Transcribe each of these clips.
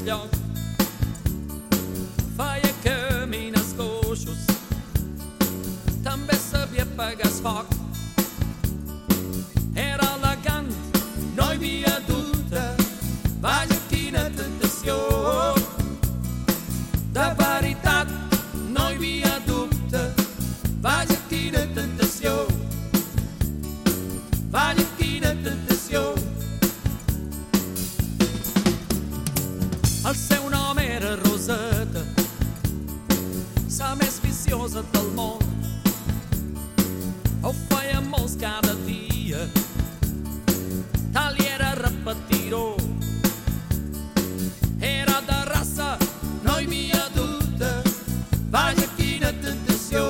lloc. Feia camins coixos, també sabia apagar el foc. Era elegant, no hi havia dubte, vaja quina tentació. De veritat, no hi havia dubte, vaja quina tentació. Vaja quina tentació. El seu nom era Roseta, la més viciosa del món. Ho feia molts cada dia, tal i era repetir-ho. Era de raça, no hi havia dubte, vaja quina tentació.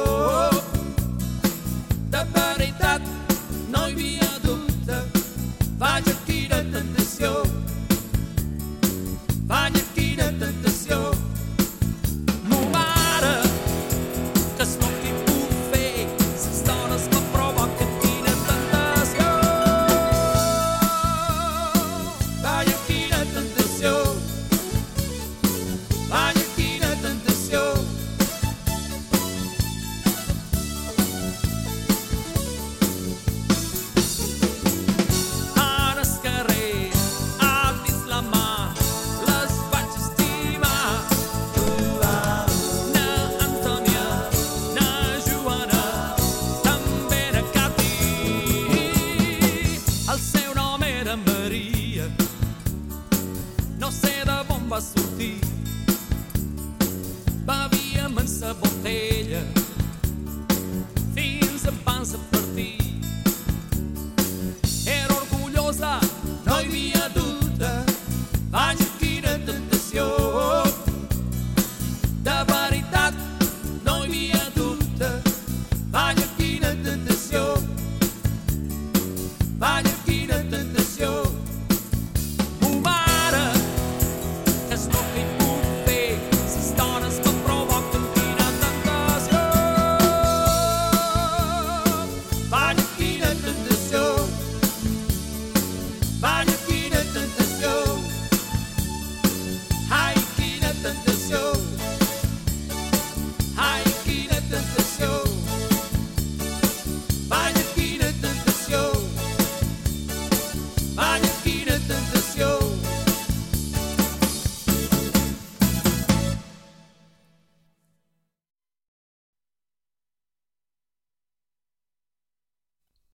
De veritat, no hi havia dubte, vaja quina tentació. Vaja quina tentació. Mo mare, que és el que puc fer, les dones me provoquen quina tentació. Vaja quina tentació. Vaja quina tentació. En el carrer, a dins la mà, les vaig estimar. Na Antònia, na Joana, també na Cati. El seu nom era Maria, no sé d'on va sortir. Bevíem en sa botella fins abans de